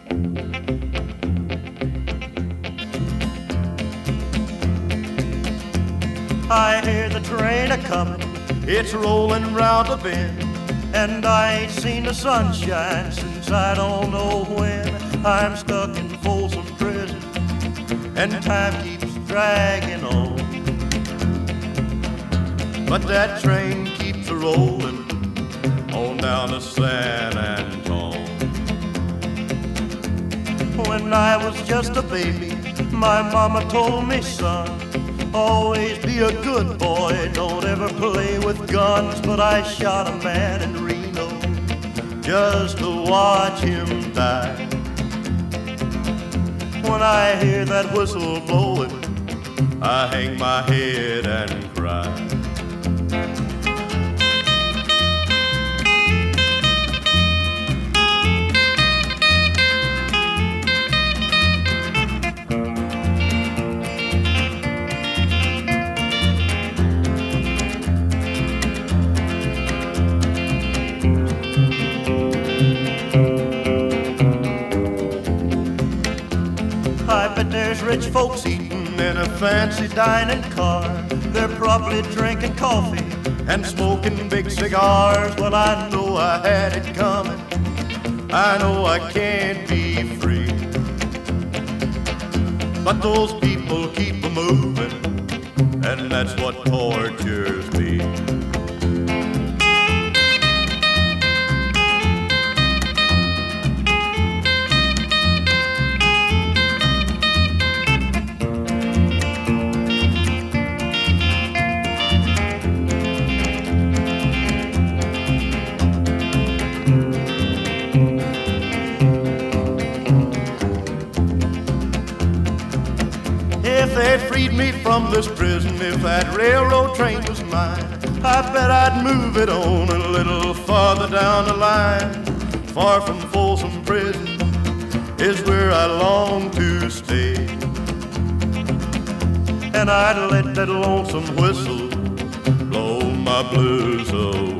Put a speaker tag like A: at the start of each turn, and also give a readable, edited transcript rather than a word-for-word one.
A: I hear the train a-comin', it's rollin' round the bend, and I ain't seen the sunshine since I don't know when. I'm stuck in Folsom Prison, and time keeps dragging on. But that train keeps a-rollin' on down to San Antone. When I was just a baby, my mama told me, son, always be a good boy, don't ever play with guns. But I shot a man in Reno just to watch him die. When I hear that whistle blowing, I hang my head and cry. I bet there's rich folks eating in a fancy dining car. They're probably drinking coffee and smoking big cigars. Well, I know I had it coming, I know I can't be free, but those people keep a-moving, and that's what tortures me. If they freed me from this prison, if that railroad train was mine, I bet I'd move it on a little farther down the line. Far from Folsom Prison is where I long to stay, and I'd let that lonesome whistle blow my blues away.